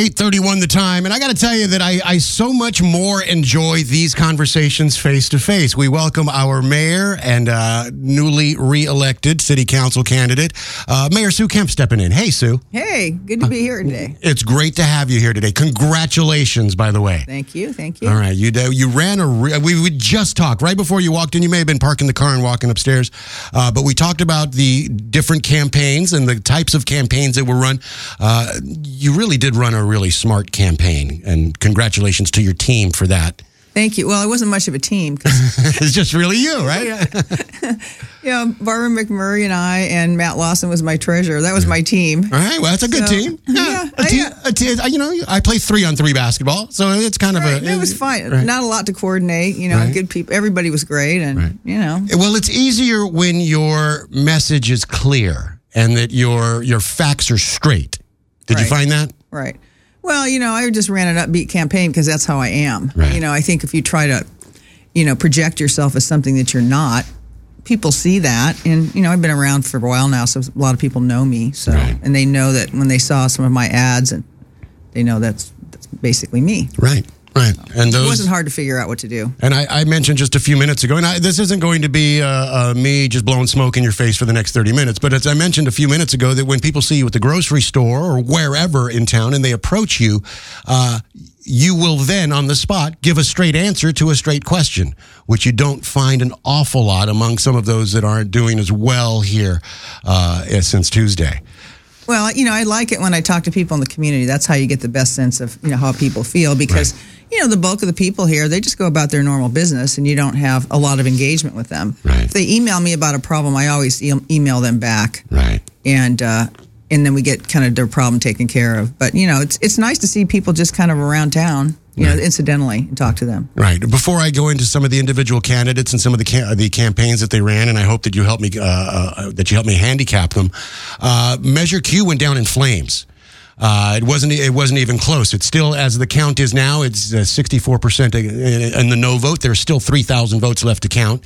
8:31 the time, and I got to tell you that I so much more enjoy these conversations face-to-face. We welcome our mayor and newly re-elected city council candidate, Mayor Sue Kemp, stepping in. Hey, Sue. Hey, good to be here today. It's great to have you here today. Congratulations, by the way. Thank you. All right, you ran we just talked right before you walked in. You may have been parking the car and walking upstairs, but we talked about the different campaigns and the types of campaigns that were run. You really did run a really smart campaign, and congratulations to your team for that. Thank you. Well, it wasn't much of a team. It's just really you, right? Barbara McMurray and I, and Matt Lawson was my treasurer. That was my team. All right, well, that's a good team. A team. I play 3-on-3 basketball, so it's kind of It was fine. Right. Not a lot to coordinate. Good people. Everybody was great, and Well, it's easier when your message is clear and that your facts are straight. Did you find that? Right. Well, I just ran an upbeat campaign because that's how I am. Right. I think if you try to, project yourself as something that you're not, people see that. And, I've been around for a while now, so a lot of people know me. So, and they know that when they saw some of my ads, and they know that's basically me. Right. Right. And it wasn't hard to figure out what to do. And I mentioned just a few minutes ago, and this isn't going to be me just blowing smoke in your face for the next 30 minutes, but as I mentioned a few minutes ago, that when people see you at the grocery store or wherever in town and they approach you, you will then, on the spot, give a straight answer to a straight question, which you don't find an awful lot among some of those that aren't doing as well here since Tuesday. Well, I like it when I talk to people in the community. That's how you get the best sense of, how people feel, because, the bulk of the people here, they just go about their normal business, and you don't have a lot of engagement with them. Right. If they email me about a problem, I always email them back. Right. And then we get kind of their problem taken care of. But, it's nice to see people just kind of around town, incidentally, and talk to them. Right. Before I go into some of the individual candidates and some of the campaigns that they ran, and I hope that you help me handicap them. Measure Q went down in flames. It wasn't even close. It's still, as the count is now, it's 64% in the no vote. There's still 3,000 votes left to count.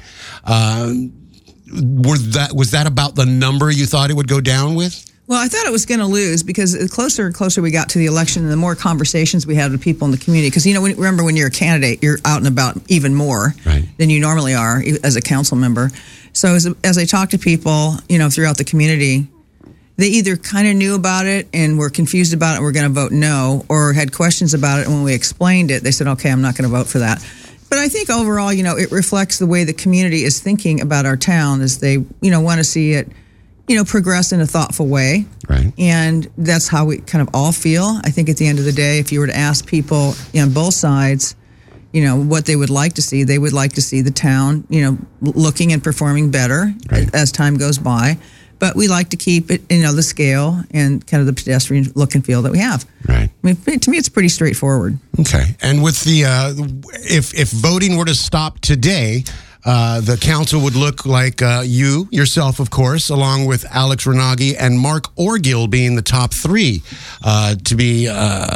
Was that about the number you thought it would go down with? Well, I thought it was going to lose, because the closer and closer we got to the election, and the more conversations we had with people in the community. Because, remember, when you're a candidate, you're out and about even more than you normally are as a council member. So as I talked to people, throughout the community, they either kind of knew about it and were confused about it and were going to vote no, or had questions about it. And when we explained it, they said, okay, I'm not going to vote for that. But I think overall, it reflects the way the community is thinking about our town, as they, want to see it, progress in a thoughtful way. Right. And that's how we kind of all feel. I think at the end of the day, if you were to ask people on both sides, what they would like to see, they would like to see the town, looking and performing better as time goes by. But we like to keep it, the scale and kind of the pedestrian look and feel that we have. Right. I mean, to me, it's pretty straightforward. Okay. And with the, if voting were to stop today, the council would look like yourself, of course, along with Alex Renagi and Mark Orgill being the top three to be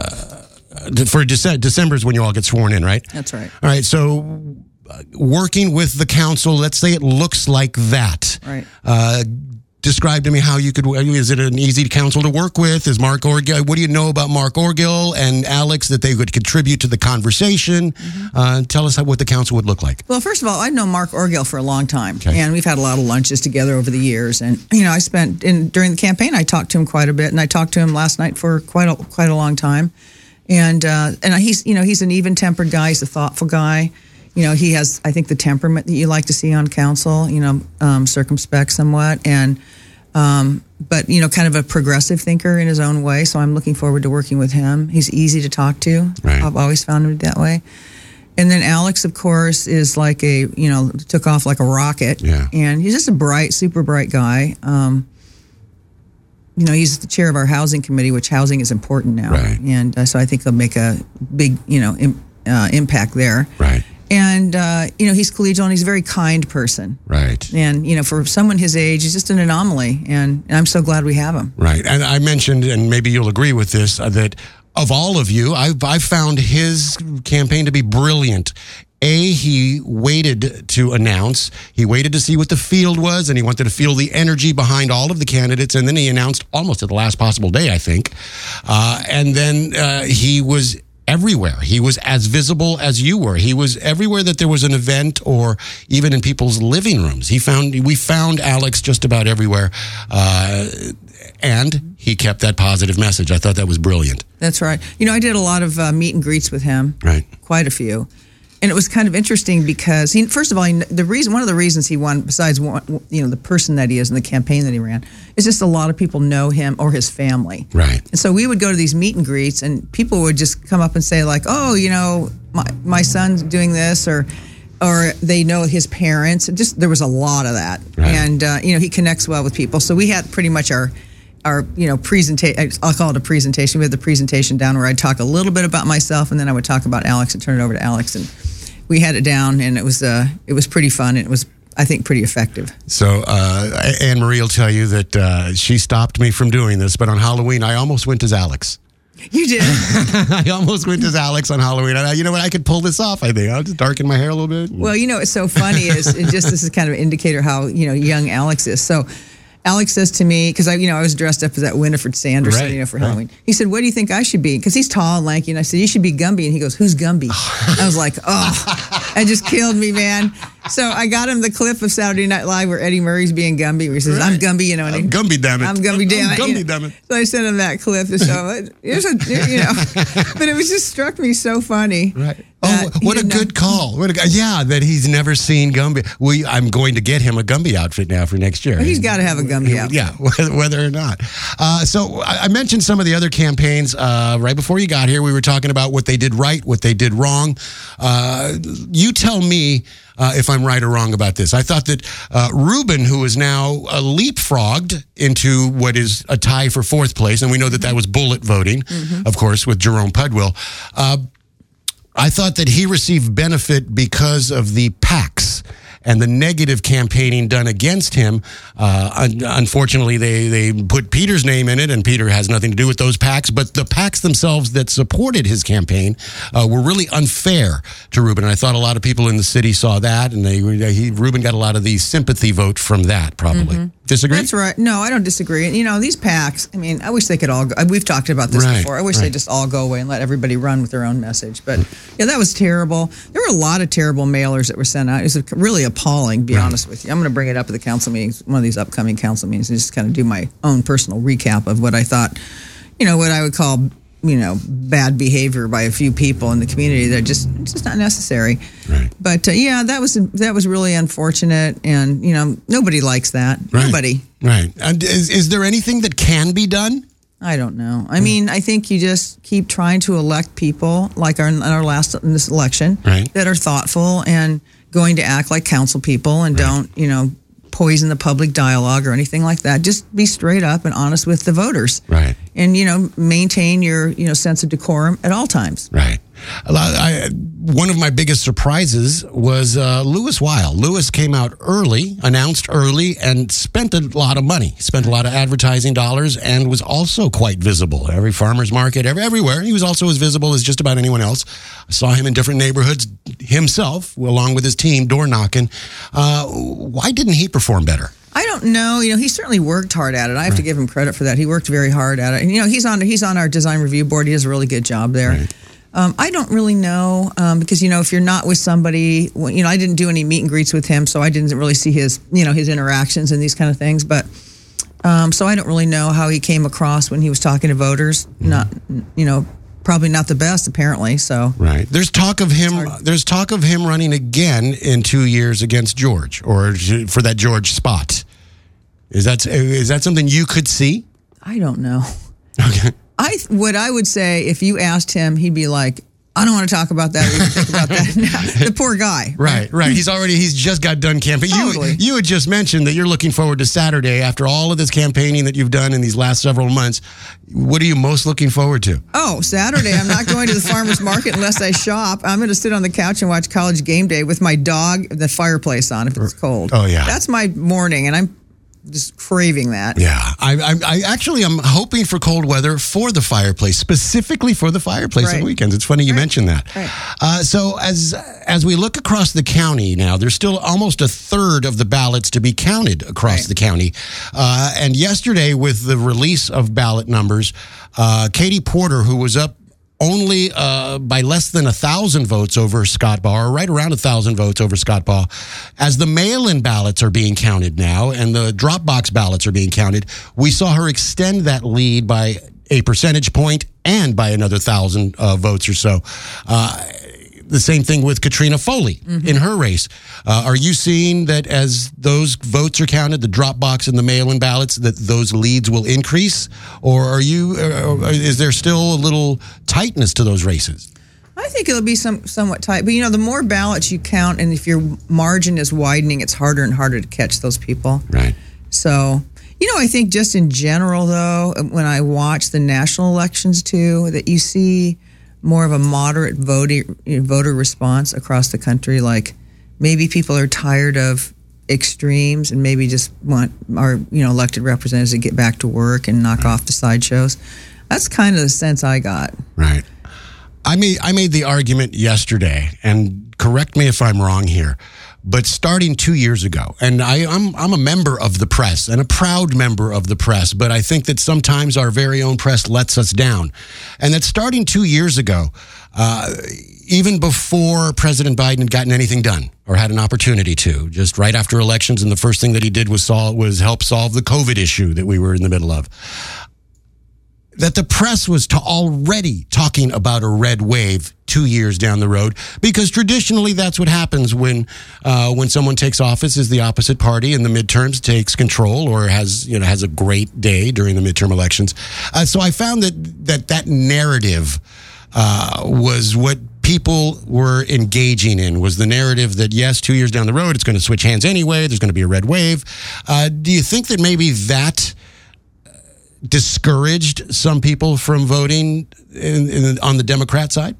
for December is when you all get sworn in, right? That's right. All right. So working with the council, let's say it looks like that. Right. Describe to me how you could. Is it an easy council to work with? Is Mark Orgill? What do you know about Mark Orgill and Alex that they would contribute to the conversation? Tell us what the council would look like. Well, first of all, I've known Mark Orgill for a long time, and we've had a lot of lunches together over the years. And I spent during the campaign, I talked to him quite a bit, and I talked to him last night for quite a long time. And he's he's an even-tempered guy. He's a thoughtful guy. He has, I think, the temperament that you like to see on council, circumspect somewhat, and, but, kind of a progressive thinker in his own way. So I'm looking forward to working with him. He's easy to talk to. Right. I've always found him that way. And then Alex, of course, is like took off like a rocket. Yeah. And he's just a super bright guy. He's the chair of our housing committee, which housing is important now. Right. And so I think he'll make a big, impact there. Right. And, he's collegial, and he's a very kind person. Right. And, for someone his age, he's just an anomaly. And I'm so glad we have him. Right. And I mentioned, and maybe you'll agree with this, that of all of you, I've found his campaign to be brilliant He waited to announce. He waited to see what the field was, and he wanted to feel the energy behind all of the candidates. And then he announced almost at the last possible day, I think. And then he was everywhere. He was as visible as you were. He was everywhere that there was an event, or even in people's living rooms. We found Alex just about everywhere. And he kept that positive message. I thought that was brilliant. That's right. I did a lot of meet and greets with him. Right. Quite a few. And it was kind of interesting because first of all, one of the reasons he won, besides the person that he is and the campaign that he ran, is just a lot of people know him or his family. Right. And so we would go to these meet and greets, and people would just come up and say like, "Oh, my son's doing this," or they know his parents. There was a lot of that, right. And he connects well with people. So we had pretty much our presentation. I'll call it a presentation. We had the presentation down where I'd talk a little bit about myself, and then I would talk about Alex and turn it over to Alex, and we had it down, and it was pretty fun, and it was, I think, pretty effective. So Anne Marie will tell you that she stopped me from doing this, but on Halloween I almost went as Alex. You did. I almost went as Alex on Halloween. You know what? I could pull this off. I think I'll just darken my hair a little bit. Well, it's so funny is this is kind of an indicator how young Alex is. So Alex says to me, because I was dressed up as that Winifred Sanderson, right, for Halloween. Right. He said, "What do you think I should be?" Because he's tall and lanky, and I said, "You should be Gumby." And he goes, "Who's Gumby?" I was like, "Oh, that just killed me, man." So I got him the clip of Saturday Night Live where Eddie Murray's being Gumby, where he says, right. "I'm Gumby," and I'm Gumby, damn it. I'm Gumby, damn it. I'm Gumby, damn it. So I sent him that clip to show it. But it was just struck me so funny. Right. Oh, what a good call. That he's never seen Gumby. I'm going to get him a Gumby outfit now for next year. Well, he's got to have a Gumby outfit. Yeah, whether or not. So I mentioned some of the other campaigns right before you got here. We were talking about what they did right, what they did wrong. You tell me if I'm right or wrong about this. I thought that Ruben, who is now leapfrogged into what is a tie for fourth place, and we know that was bullet voting, of course, with Jerome Pudwill. I thought that he received benefit because of the PACs and the negative campaigning done against him. Unfortunately, they put Peter's name in it, and Peter has nothing to do with those PACs. But the PACs themselves that supported his campaign were really unfair to Ruben. And I thought a lot of people in the city saw that, and Ruben got a lot of the sympathy vote from that, probably. Disagree? That's right. No, I don't disagree. These PACs, I wish they could all go. We've talked about this before. I wish they just all go away and let everybody run with their own message. But, that was terrible. There were a lot of terrible mailers that were sent out. It was really appalling, to be honest with you. I'm going to bring it up at the council meetings, one of these upcoming council meetings, and just kind of do my own personal recap of what I thought, what I would call, bad behavior by a few people in the community that it's just not necessary. Right. But that was really unfortunate, and nobody likes that. Right. Nobody. Right. And is there anything that can be done? I don't know. I think you just keep trying to elect people like in this election that are thoughtful and going to act like council people and don't poison the public dialogue or anything like that. Just be straight up and honest with the voters. Right. And, maintain your, sense of decorum at all times. Right. One of my biggest surprises was Louis Weil. Louis came out early, announced early, and spent a lot of money, spent a lot of advertising dollars, and was also quite visible. Every farmer's market, everywhere. He was also as visible as just about anyone else. I saw him in different neighborhoods himself, along with his team, door knocking. Why didn't he perform better? I don't know. He certainly worked hard at it. I have to give him credit for that. He worked very hard at it. And, he's on our design review board. He does a really good job there. Right. I don't really know because, if you're not with somebody, I didn't do any meet and greets with him, so I didn't really see his, his interactions and these kind of things. But so I don't really know how he came across when he was talking to voters. Not, probably not the best, apparently. So right. There's talk of him. There's talk of him running again in 2 years against George, or for that George spot. Is that something you could see? I don't know. Okay. What I would say, if you asked him, he'd be like, "I don't want to talk about that or even think about that now." The poor guy. Right. He's just got done campaigning. Totally. You had just mentioned that you're looking forward to Saturday after all of this campaigning that you've done in these last several months. What are you most looking forward to? Oh, Saturday. I'm not going to the farmer's market unless I shop. I'm going to sit on the couch and watch College Game Day with my dog, the fireplace on if it's cold. Oh, yeah. That's my morning, and I'm just craving that. Yeah, I actually am hoping for cold weather for the fireplace, specifically for the fireplace on weekends. It's funny you mentioned that. Right. So as we look across the county now, there's still almost a third of the ballots to be counted across the county. And yesterday, with the release of ballot numbers, Katie Porter, who was up only by less than 1,000 votes over Scott Baugh, or right around 1,000 votes over Scott Baugh. As the mail-in ballots are being counted now and the drop box ballots are being counted, we saw her extend that lead by a percentage point and by another 1,000 votes or so. The same thing with Katrina Foley in her race. Are you seeing that as those votes are counted, the drop box and the mail-in ballots, that those leads will increase? Or is there still a little tightness to those races? I think it'll be somewhat tight. But, the more ballots you count, and if your margin is widening, it's harder and harder to catch those people. Right. So, I think just in general, though, when I watch the national elections, too, that you see more of a moderate voter response across the country. Like maybe people are tired of extremes and maybe just want our elected representatives to get back to work and knock off the sideshows. That's kind of the sense I got. Right. I made the argument yesterday, and correct me if I'm wrong here, but starting 2 years ago, and I'm a member of the press and a proud member of the press, but I think that sometimes our very own press lets us down. And that starting 2 years ago, even before President Biden had gotten anything done or had an opportunity to, just right after elections, and the first thing that he did was help solve the COVID issue that we were in the middle of, that the press was already talking about a red wave 2 years down the road, because traditionally that's what happens when someone takes office, is the opposite party in the midterms takes control or has a great day during the midterm elections. So I found that narrative was what people were engaging in, was the narrative that, yes, 2 years down the road, it's going to switch hands anyway, there's going to be a red wave. Do you think that maybe that discouraged some people from voting on the Democrat side?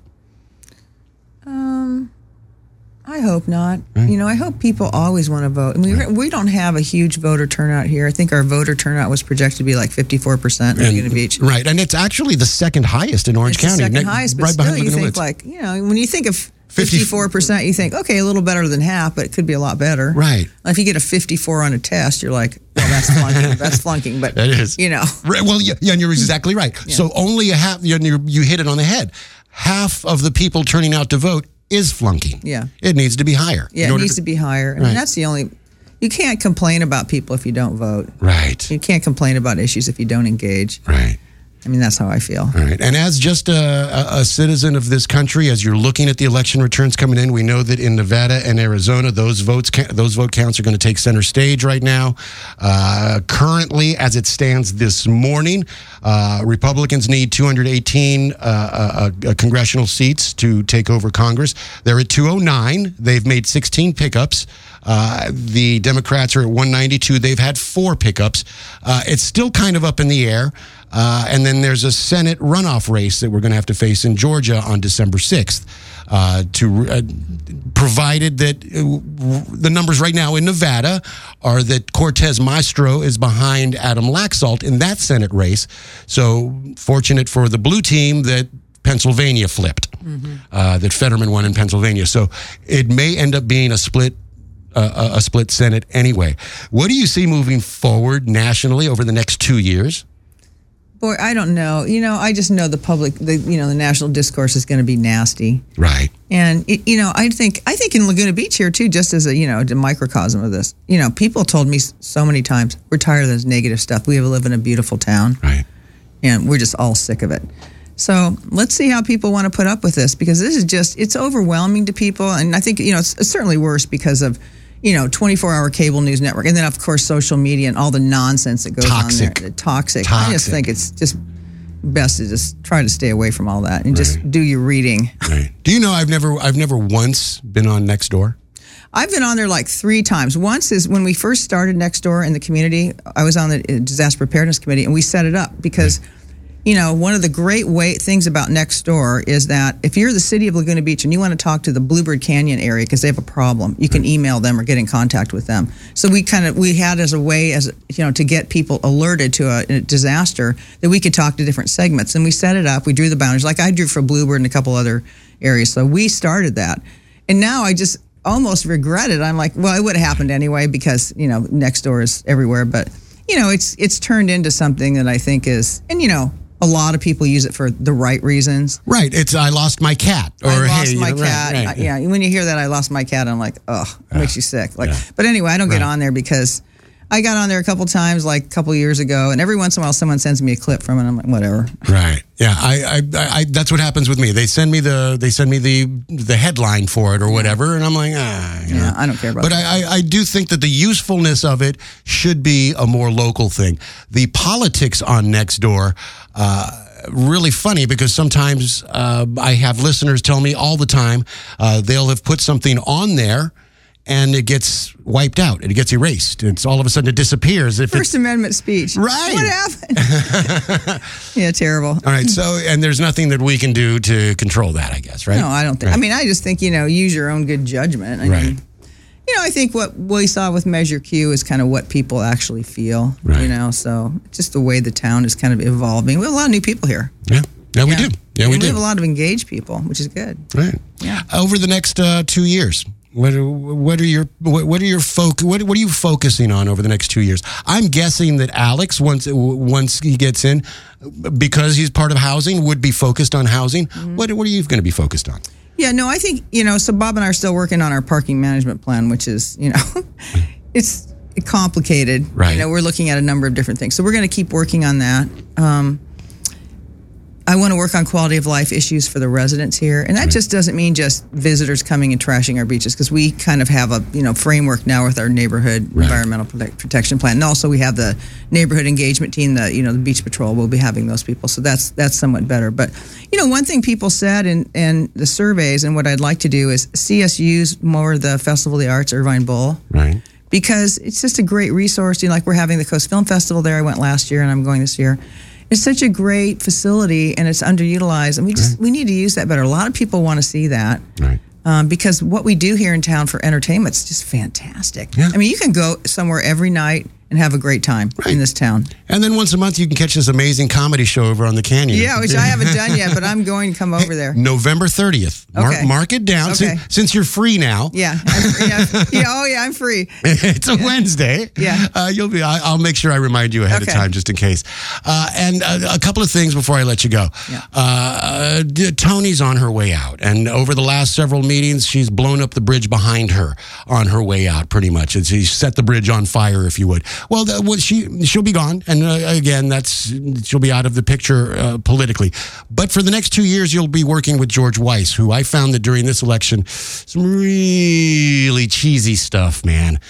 I hope not. Right. I hope people always want to vote. And we don't have a huge voter turnout here. I think our voter turnout was projected to be like 54% in Laguna Beach. Right, and it's actually the second highest in Orange County. The second highest, but right still behind you think Woods. when you think of 54%, you think, okay, a little better than half, but it could be a lot better. Right. If you get a 54 on a test, you're like, well, that's flunking. That's flunking, but that is. Well, yeah, and you're exactly right. Yeah. So only a half, you hit it on the head. Half of the people turning out to vote is flunking. Yeah. It needs to be higher. Yeah, it needs to be higher. I mean, that's the only, you can't complain about people if you don't vote. Right. You can't complain about issues if you don't engage. Right. I mean, that's how I feel. All right. And as just a citizen of this country, as you're looking at the election returns coming in, we know that in Nevada and Arizona, those vote counts are going to take center stage right now. Currently, as it stands this morning, Republicans need 218 congressional seats to take over Congress. They're at 209. They've made 16 pickups. The Democrats are at 192. They've had 4 pickups. It's still kind of up in the air. And then there's a Senate runoff race that we're going to have to face in Georgia on December 6th. Provided that the numbers right now in Nevada are that Cortez Maestro is behind Adam Laxalt in that Senate race. So fortunate for the blue team that Pennsylvania flipped, that Fetterman won in Pennsylvania. So it may end up being a split Senate anyway. What do you see moving forward nationally over the next 2 years? Boy, I don't know. I just know the national discourse is going to be nasty. Right. And, I think in Laguna Beach here, too, just as a microcosm of this, people told me so many times, we're tired of this negative stuff. We live in a beautiful town. Right. And we're just all sick of it. So let's see how people want to put up with this, because this is it's overwhelming to people. And I think, it's certainly worse because of, 24-hour cable news network. And then, of course, social media and all the nonsense that goes on there. Toxic. I just think it's just best to just try to stay away from all that and just do your reading. Right. Do you know I've never once been on Nextdoor? I've been on there like 3 times. Once is when we first started Nextdoor in the community. I was on the disaster preparedness committee, and we set it up because one of the great things about Nextdoor is that if you're the city of Laguna Beach and you want to talk to the Bluebird Canyon area because they have a problem, you can email them or get in contact with them. So we had as a way to get people alerted to a disaster that we could talk to different segments. And we set it up. We drew the boundaries like I drew for Bluebird and a couple other areas. So we started that. And now I just almost regret it. I'm like, well, it would have happened anyway because, Nextdoor is everywhere. But, it's turned into something that I think is, and, a lot of people use it for the right reasons. Right. It's I lost my cat. Or I lost my cat. Right, yeah. When you hear that, I lost my cat, I'm like, oh, it makes you sick. But anyway, I don't get on there because I got on there a couple times, like a couple years ago, and every once in a while someone sends me a clip from it. I'm like, whatever. Right. Yeah. I that's what happens with me. They send me the headline for it or whatever, and I'm like, I don't care about but that. I do think that the usefulness of it should be a more local thing. The politics on Nextdoor, really funny because sometimes I have listeners tell me all the time they'll have put something on there and it gets wiped out. It gets erased. It's all of a sudden it disappears. First Amendment speech. Right. What happened? Yeah, terrible. All right. So, and there's nothing that we can do to control that, I guess, right? No, I don't think. Right. I just think, use your own good judgment. I mean, I think what we saw with Measure Q is kind of what people actually feel, so just the way the town is kind of evolving. We have a lot of new people here. Yeah, we do. Yeah, we do. We have a lot of engaged people, which is good. Right. Yeah. Over the next 2 years, what are you focusing on over the next 2 years? I'm guessing that Alex, once he gets in, because he's part of housing, would be focused on housing. Mm-hmm. What are you going to be focused on? Yeah, no, I think, so Bob and I are still working on our parking management plan, which is, it's complicated. Right. We're looking at a number of different things. So we're going to keep working on that. I want to work on quality of life issues for the residents here. And that just doesn't mean just visitors coming and trashing our beaches, because we kind of have a framework now with our neighborhood environmental protection plan. And also we have the neighborhood engagement team, the beach patrol. We'll be having those people. So that's somewhat better. But, one thing people said in the surveys, and what I'd like to do is see us use more of the Festival of the Arts, Irvine Bowl. Right. Because it's just a great resource. Like we're having the Coast Film Festival there. I went last year and I'm going this year. It's such a great facility, and it's underutilized, and we need to use that better. A lot of people want to see that, because what we do here in town for entertainment is just fantastic. Yeah. You can go somewhere every night and have a great time in this town. And then once a month, you can catch this amazing comedy show over on the Canyon. Yeah, which I haven't done yet, but I'm going to come over there. November 30th. Okay. Mark it down. Okay. Since you're free now. Yeah. I'm free. It's a Wednesday. Yeah. I'll make sure I remind you ahead of time just in case. And a couple of things before I let you go. Yeah. Tony's on her way out. And over the last several meetings, she's blown up the bridge behind her on her way out, pretty much. She set the bridge on fire, if you would. Well, she'll be gone, and again, she'll be out of the picture politically. But for the next 2 years, you'll be working with George Weiss, who I found that during this election, some really cheesy stuff, man.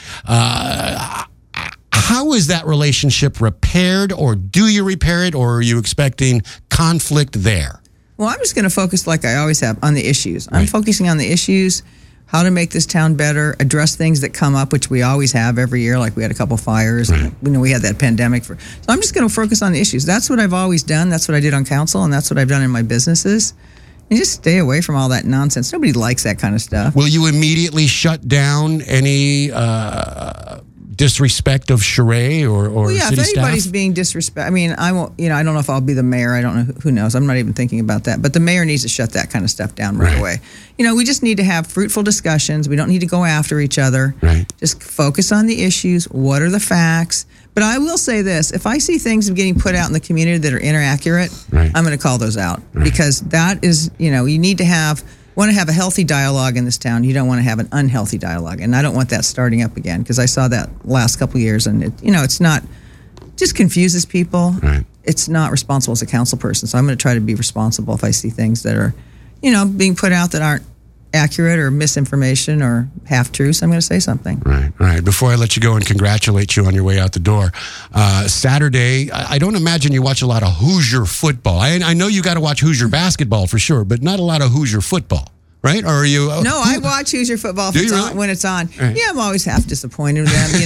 How is that relationship repaired, or do you repair it, or are you expecting conflict there? Well, I'm just going to focus, like I always have, on the issues. I'm focusing on the issues. How to make this town better, address things that come up, which we always have every year, like we had a couple fires, and we had that pandemic. So I'm just going to focus on the issues. That's what I've always done. That's what I did on council, and that's what I've done in my businesses. And just stay away from all that nonsense. Nobody likes that kind of stuff. Will you immediately shut down any disrespect of Sheree or if city anybody's staff? being disrespectful, I won't. I don't know if I'll be the mayor. I don't know. Who knows? I'm not even thinking about that. But the mayor needs to shut that kind of stuff down right away. We just need to have fruitful discussions. We don't need to go after each other. Right. Just focus on the issues. What are the facts? But I will say this: if I see things getting put out in the community that are inaccurate, I'm going to call those out, because that is, you need to want to have a healthy dialogue in this town. You don't want to have an unhealthy dialogue, and I don't want that starting up again, because I saw that last couple of years, and it's not, just confuses people. Right. It's not responsible as a council person, so I'm going to try to be responsible if I see things that are, being put out that aren't accurate or misinformation or half-truths. I'm going to say something. Right. Before I let you go and congratulate you on your way out the door, Saturday, I don't imagine you watch a lot of Hoosier football. I know you got to watch Hoosier basketball for sure, but not a lot of Hoosier football. right? Or are you? No, I watch Who's Your Football when it's on. Right. Yeah, I'm always half disappointed with them.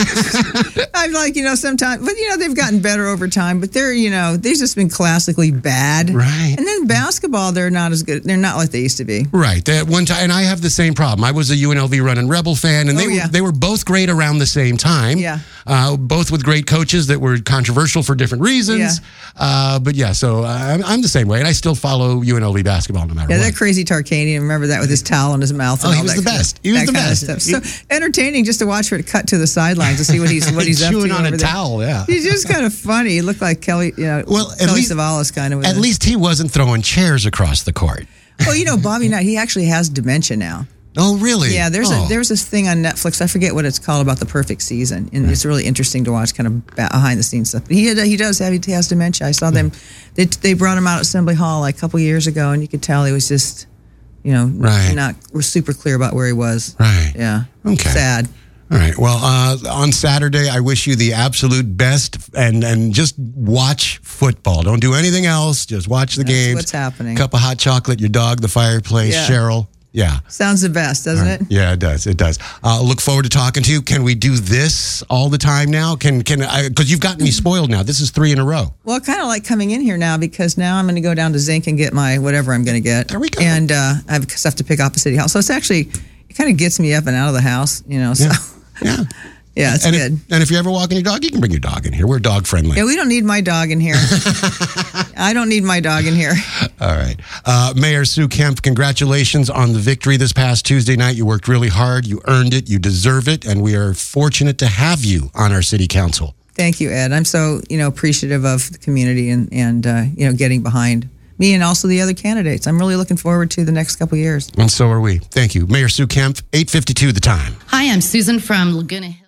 I'm like, sometimes, but they've gotten better over time. But they've just been classically bad. Right. And then basketball, they're not as good. They're not like they used to be. Right. That one time, and I have the same problem. I was a UNLV Runnin' Rebel fan, and they were both great around the same time. Yeah. Both with great coaches that were controversial for different reasons. Yeah. But yeah, so I'm the same way, and I still follow UNLV basketball no matter what. Yeah, that crazy Tarkanian. Remember that with his towel in his mouth. And he was the best. He was the best. So entertaining just to watch for it cut to the sidelines to see what he's up to. Chewing on a towel. Yeah. He's just kind of funny. He looked like Kelly. Kelly Savalas kind of. At least he wasn't throwing chairs across the court. Well, Bobby Knight, he actually has dementia now. Oh, really? Yeah, there's this thing on Netflix. I forget what it's called about the perfect season, and it's really interesting to watch, kind of behind the scenes stuff. But he has dementia. I saw them. They brought him out at Assembly Hall like a couple years ago, and you could tell he was just, not super clear about where he was. Right. Yeah. Okay. Sad. All right. Well, on Saturday, I wish you the absolute best, and just watch football. Don't do anything else. Just watch the games. What's happening? Cup of hot chocolate, your dog, the fireplace, Cheryl. Yeah. Sounds the best, doesn't it? Yeah, it does. It does. Look forward to talking to you. Can we do this all the time now? Because you've gotten me spoiled now. This is 3 in a row. Well, I kind of like coming in here now because now I'm going to go down to Zinc and get my whatever I'm going to get. There we go. And I have to pick up a City Hall. So it kind of gets me up and out of the house, so. Yeah. Yeah, it's good. And if you're ever walking your dog, you can bring your dog in here. We're dog friendly. Yeah, we don't need my dog in here. I don't need my dog in here. All right. Mayor Sue Kemp, congratulations on the victory this past Tuesday night. You worked really hard. You earned it. You deserve it. And we are fortunate to have you on our city council. Thank you, Ed. I'm so, appreciative of the community and getting behind me and also the other candidates. I'm really looking forward to the next couple of years. And so are we. Thank you. Mayor Sue Kemp, 8:52 The Time. Hi, I'm Susan from Laguna Hills.